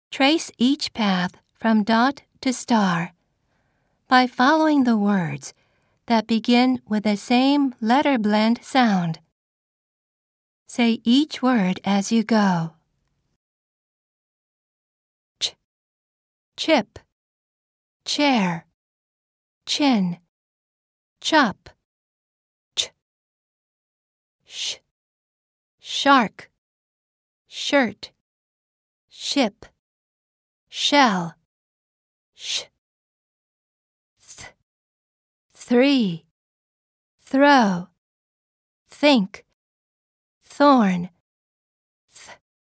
Trace each path from dot to star by following the words that begin with the same letter blend sound. Say each word as you go. Ch, chip, chair, chin, chop, ch, sh, shark, shirt, ship, shell, sh, three, throw, think, thorn,